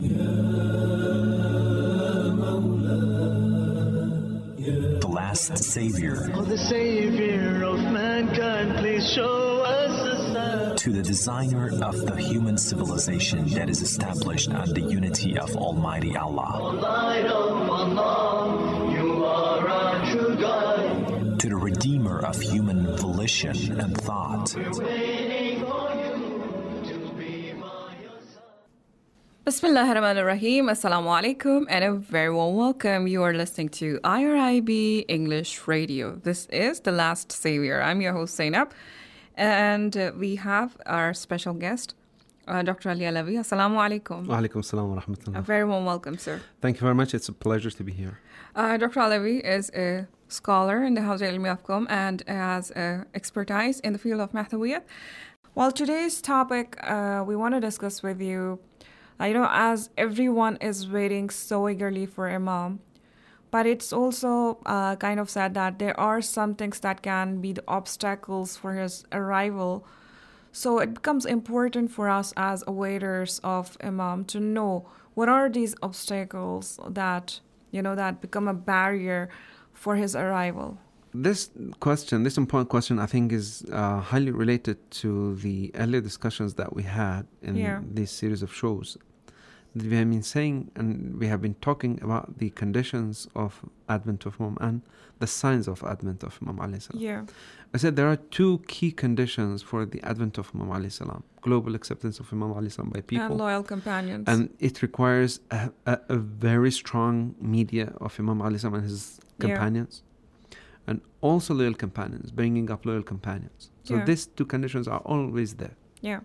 The last savior. Oh, the savior of mankind, please show us a sign. To the designer of the human civilization that is established on the unity of Almighty Allah. Light of Allah, you are our true guide. To the redeemer of human volition and thought. We're waiting for you to be by your side. Bismillahir Rahmanir Rahim. Assalamu alaikum and a very warm welcome. You are listening to IRIB English Radio. This is The Last Savior. I'm your host Zainab, and we have our special guest, Dr. Ali Alavi. Assalamu alaikum. Wa alaikum assalam wa rahmatullah. A very warm welcome, sir. Thank you very much. It's a pleasure to be here. Dr. Alavi is a scholar in the Hawza Ilmi of Qom and has expertise in the field of Mathawiyat. Well, today's topic we want to discuss with you, as everyone is waiting so eagerly for Imam, but it's also kind of sad that there are some things that can be the obstacles for his arrival. So it becomes important for us as awaiters of Imam to know what are these obstacles that, that become a barrier for his arrival. This important question, I think is highly related to the earlier discussions that we had in this series of shows. We have been saying and we have been talking about the conditions of Advent of Imam and the signs of Advent of Imam alayhi salam. Yeah. I said there are two key conditions for the Advent of Imam alayhi salam: global acceptance of Imam alayhi salam by people And loyal companions. and it requires a very strong media of Imam alayhi salam and his companions, and also loyal companions, bringing up loyal companions. So these two conditions are always there. Yeah.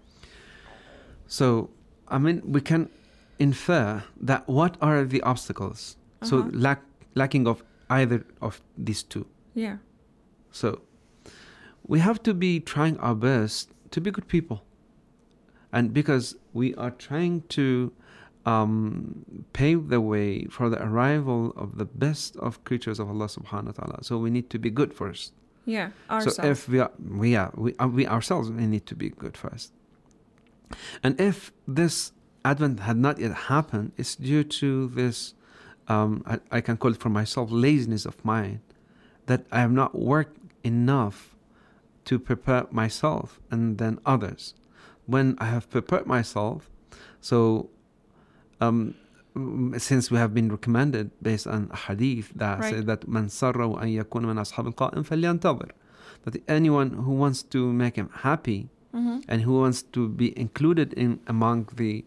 So, we can infer that what are the obstacles? So lacking of either of these two. Yeah. So we have to be trying our best to be good people. And because we are trying to pave the way for the arrival of the best of creatures of Allah subhanahu wa ta'ala. So we need to be good first. Yeah, ourselves. So if we ourselves, we need to be good first. And if this Advent had not yet happened, it's due to this, I can call it for myself, laziness of mine, that I have not worked enough to prepare myself and then others. When I have prepared myself, so since we have been recommended based on a hadith that says that man sarrahu an yakuna min ashab al-qa'im falyantazir, that anyone who wants to make him happy and who wants to be included in among the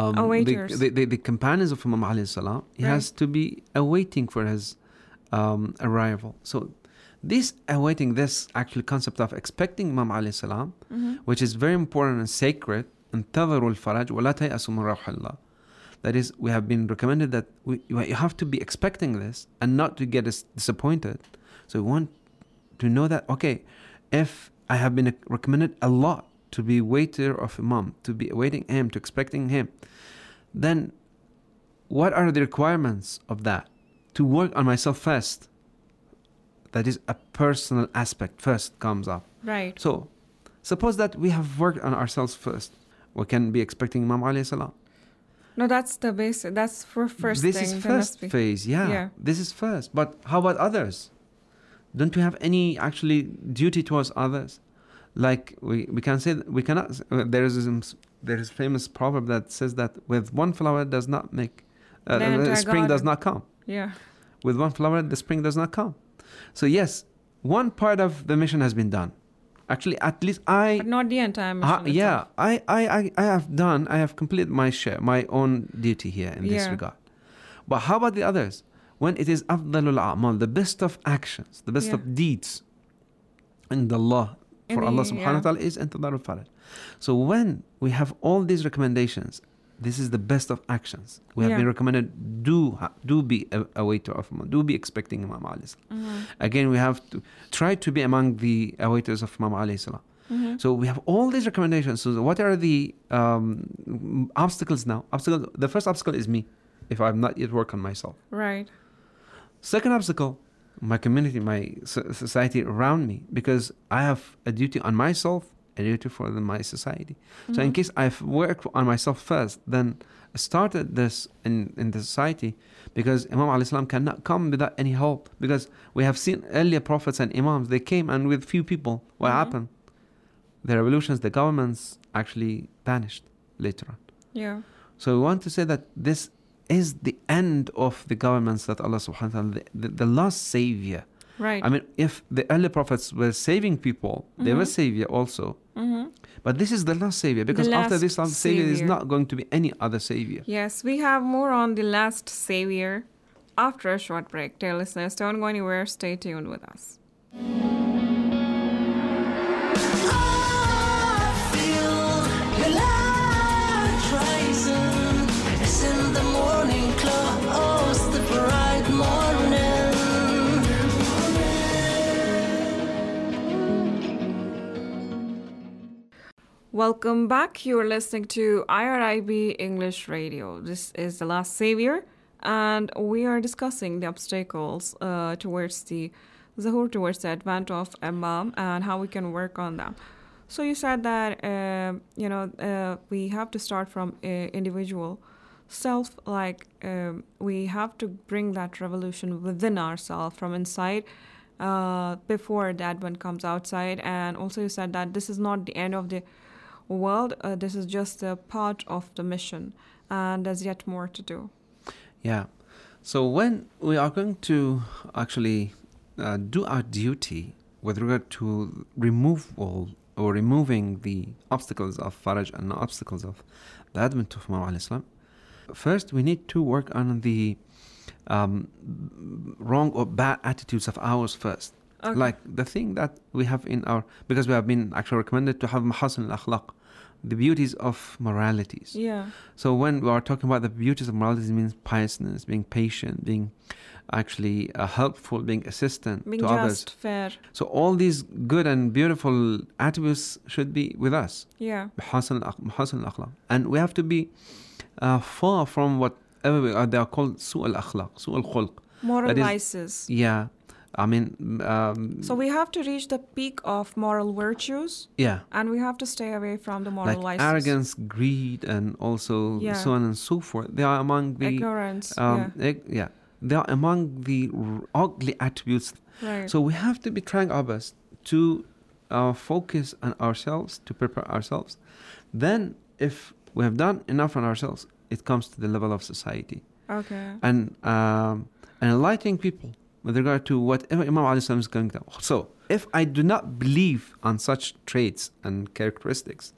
companions of Imam alayhi salam, he has to be awaiting for his arrival. So this awaiting, this actual concept of expecting Imam alayhi salam, which is very important and sacred, انتظروا الفرج ولا تيأسوا من روح الله. That is, we have been recommended that you have to be expecting this and not to get disappointed. So we want to know that, okay, if I have been recommended a lot to be waiter of Imam, to be awaiting him, to expecting him, then what are the requirements of that? To work on myself first. That is, a personal aspect first comes up. Right. So, suppose that we have worked on ourselves first. We can be expecting Imam alayhi salam. No, that's the basic. That's for first This thing. is first phase, Yeah. This is first. But how about others? Don't we have any actually duty towards others? Like we can say that we cannot. There is famous proverb that says that with one flower does not make the spring does not come. Yeah. With one flower, the spring does not come. So yes, one part of the mission has been done. Actually, at least But not the entire mission. I have completed my share, my own duty here in this regard. But how about the others? When it is afdalul a'mal, the best of actions, the best of deeds, and Allah, for Allah subhanahu wa ta'ala, is intidar al-faraj. So when we have all these recommendations, this is the best of actions. We have been recommended, do be a waiter of Imam, do be expecting Imam alayhi salam. Again, we have to try to be among the awaiters of Imam alayhi salam. So we have all these recommendations. So what are the obstacles now? The first obstacle is me, if I've not yet worked on myself. Right. Second obstacle, my community, my society around me, because I have a duty on myself a duty for my society. So in case I've worked on myself first, then started this in the society, because Imam alayhi salam cannot come without any help, because we have seen earlier prophets and imams, they came and with few people, what happened? The revolutions, the governments actually vanished later on. Yeah. So we want to say that this is the end of the governments, that Allah subhanahu wa ta'ala, the last savior. Right. I mean, if the early prophets were saving people, they were savior also. But this is the last savior, because The after last this last savior, there's savior. not going to be any other savior. Yes, we have more on the last savior after a short break. Dear listeners, don't go anywhere. Stay tuned with us. Welcome back. You're listening to IRIB English Radio. This is The Last Savior, and we are discussing the obstacles towards the Zuhur, towards the advent of Imam, and how we can work on them. So you said that, we have to start from individual self, like we have to bring that revolution within ourselves from inside before the advent comes outside. And also you said that this is not the end of the world, this is just a part of the mission, and there's yet more to do. Yeah. So when we are going to actually do our duty with regard to removing the obstacles of Faraj and the obstacles of the advent of Imam alayhi salam, first we need to work on the wrong or bad attitudes of ours first. Okay. Like the thing that we have in our, because we have been actually recommended to have mahasin al-akhlaq, the beauties of moralities. Yeah. So when we are talking about the beauties of moralities, it means piousness, being patient, being actually helpful, being assistant Being to just, others. fair. So all these good and beautiful attributes should be with us. Yeah. Mahasin al-akhlaq. And we have to be far from whatever they are called su' al-akhlaq, su' al-khulq. Moral That is- vices. Yeah. I mean, So we have to reach the peak of moral virtues, yeah. and we have to stay away from the moral Like vices. arrogance, greed, and also Yeah. so on and so forth. They are among the Ignorance. yeah, they are among the ugly attributes. Right. So we have to be trying our best to focus on ourselves, to prepare ourselves. Then, if we have done enough on ourselves, it comes to the level of society Okay. and enlightening people with regard to whatever Imam alayhi salam is going to. So, if I do not believe on such traits and characteristics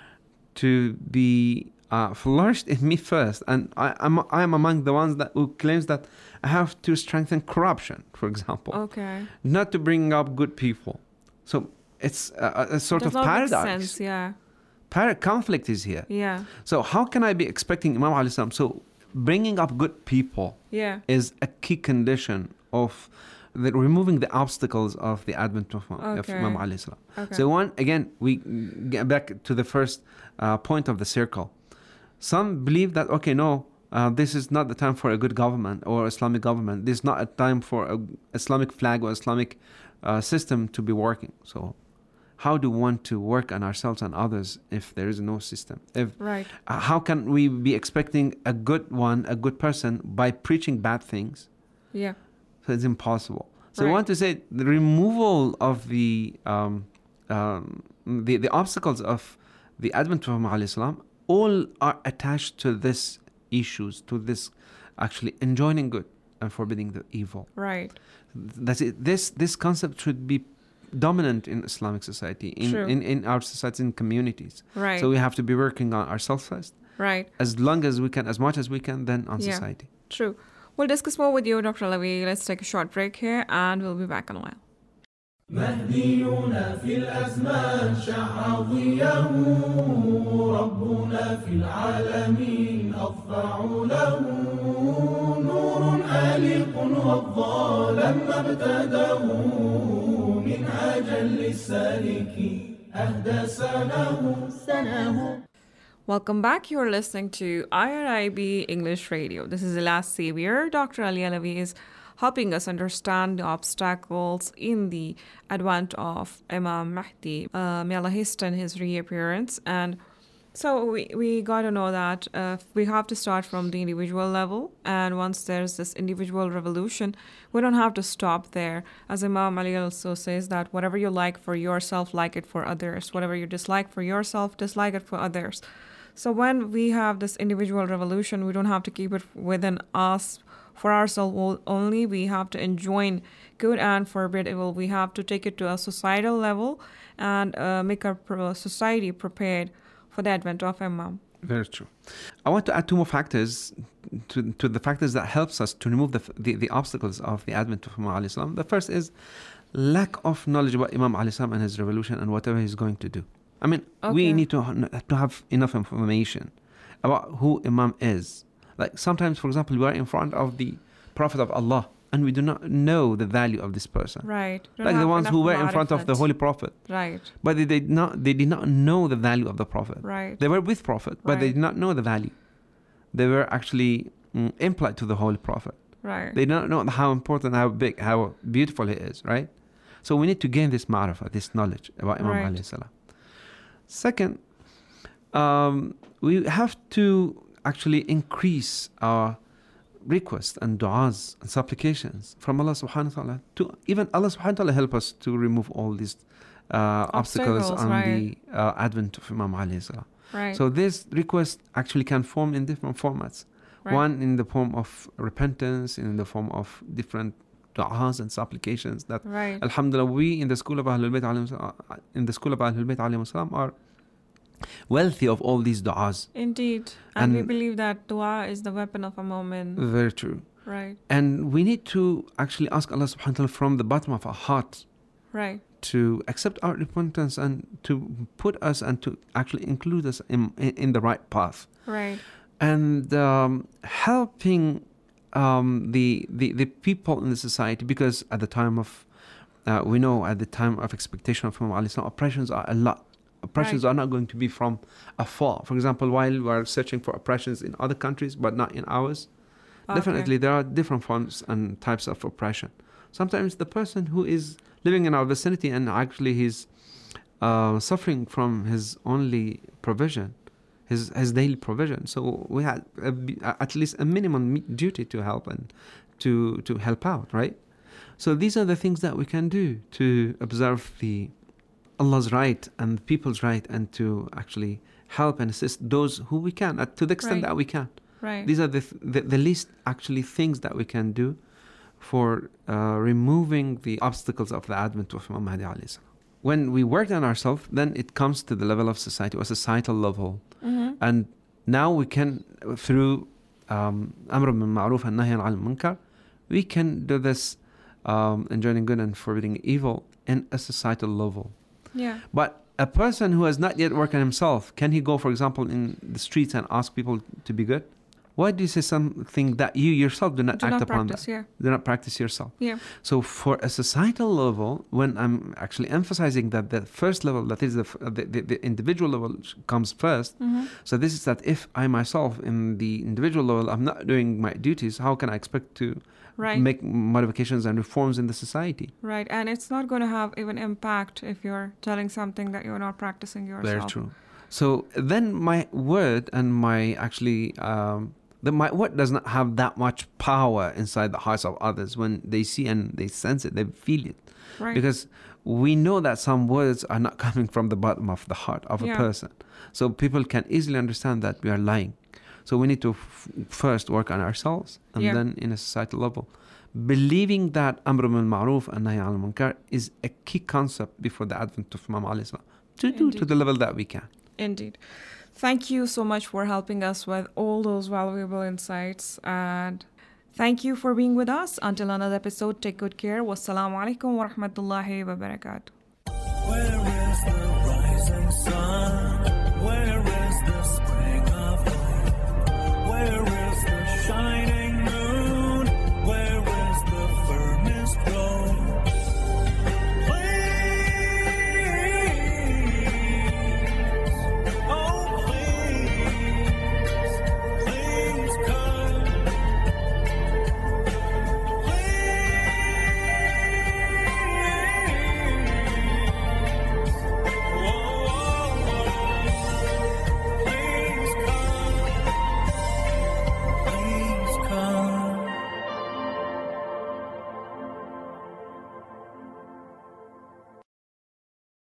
to be flourished in me first, and I am among the ones who claims that I have to strengthen corruption, for example, Okay. not to bring up good people. So it's a sort Does of not make paradox. sense. Yeah. Conflict is here. Yeah. So how can I be expecting Imam alayhi salam? So bringing up good people Yeah. is a key condition of removing the obstacles of the advent of Okay. Imam alayhi salam. Okay. So we get back to the first point of the circle. Some believe that, okay, no, this is not the time for a good government or Islamic government. This is not a time for an Islamic flag or Islamic system to be working. So how do we want to work on ourselves and others if there is no system? Right. How can we be expecting a good person, by preaching bad things? Yeah. So it's impossible. So Right. I want to say the removal of the obstacles of the advent of Muhammad alayhi salam all are attached to this issues, to this actually enjoining good and forbidding the evil. Right. That's it. This concept should be dominant in Islamic society, True. in our societies, in communities. Right. So we have to be working on ourselves first, Right. as long as we can, as much as we can, then on Yeah. society. True. We'll discuss more with you, Dr. Alawi. Let's take a short break here, and we'll be back in a while. مهدينا في الأزمان شع ضيه ربنا في العالمين أضفع له نور آلق وضى لما ابتداه منهاجا للسالك أهدى سناه. Welcome back. You're listening to IRIB English Radio. This is The Last Savior. Dr. Ali Alawi is helping us understand the obstacles in the advent of Imam Mahdi. May Allah hasten his reappearance. And so we got to know that we have to start from the individual level. And once there's this individual revolution, we don't have to stop there. As Imam Ali also says that whatever you like for yourself, like it for others. Whatever you dislike for yourself, dislike it for others. So when we have this individual revolution, we don't have to keep it within us for ourselves only. We have to enjoin good and forbid evil. We have to take it to a societal level and make our society prepared for the advent of Imam. Very true. I want to add two more factors to the factors that helps us to remove the obstacles of the advent of Imam alayhi salam. The first is lack of knowledge about Imam alayhi salam and his revolution and whatever he's going to do. I mean, we need to have enough information about who Imam is. Like sometimes, for example, we are in front of the Prophet of Allah and we do not know the value of this person. Right. Like the ones who were in front of the Holy Prophet. Right. But they did not know the value of the Prophet. Right. They were with Prophet, but they did not know the value. They were actually implied to the Holy Prophet. Right. They don't know how important, how big, how beautiful he is, right? So we need to gain this ma'rifah, this knowledge about Imam alayhi salam. Second, we have to actually increase our requests and du'as and supplications from Allah subhanahu wa ta'ala to even Allah subhanahu wa ta'ala help us to remove all these obstacles on the advent of Imam alayhi salam. Right. So this request actually can form in different formats. Right. One in the form of repentance, in the form of different du'as and supplications that alhamdulillah we in the school of Ahlul Bayt alayhim salam are wealthy of all these du'as. Indeed. And we believe that dua is the weapon of a mu'min. Very true. Right. And we need to actually ask Allah subhanahu wa ta'ala from the bottom of our heart to accept our repentance and to put us and to actually include us in the right path. Right. And helping the people in the society, because at the time of we know at the time of expectation of Imam alayhi salam, oppressions are a lot. Oppressions are not going to be from afar. For example, while we are searching for oppressions in other countries but not in ours, definitely there are different forms and types of oppression. Sometimes the person who is living in our vicinity and actually he's suffering from his only provision, his daily provision. So we had at least a minimum duty to help and to help out, right? So these are the things that we can do to observe Allah's right and people's right, and to actually help and assist those who we can to the extent that we can. Right. These are the least actually things that we can do for removing the obstacles of the advent of Imam Mahdi alayhi salam. When we work on ourselves, then it comes to the level of society or societal level. Mm-hmm. And now we can, through Amr bil Ma'ruf and Nahy al Munkar, we can do this enjoining good and forbidding evil in a societal level. Yeah. But a person who has not yet worked on himself, can he go, for example, in the streets and ask people to be good? Why do you say something that you yourself do not act upon that? Yeah. Do not practice yourself. Yeah. So for a societal level, when I'm actually emphasizing that the first level, that is the individual level comes first. Mm-hmm. So this is that if I myself in the individual level, I'm not doing my duties, how can I expect to make modifications and reforms in the society? Right. And it's not going to have even impact if you're telling something that you're not practicing yourself. Very true. So then my word and my actually... my word does not have that much power inside the hearts of others when they see and they sense it, they feel it. Right. Because we know that some words are not coming from the bottom of the heart of a person. So people can easily understand that we are lying. So we need to first work on ourselves and then in a societal level. Believing that Amr bil Ma'ruf and Nahy al Munkar is a key concept before the advent of Imam alayhi salam to do to the level that we can. Indeed. Thank you so much for helping us with all those valuable insights, and thank you for being with us. Until another episode, take good care. Wassalamu alaikum wa rahmatullahi wa barakatuh. Where is the rising sun? Where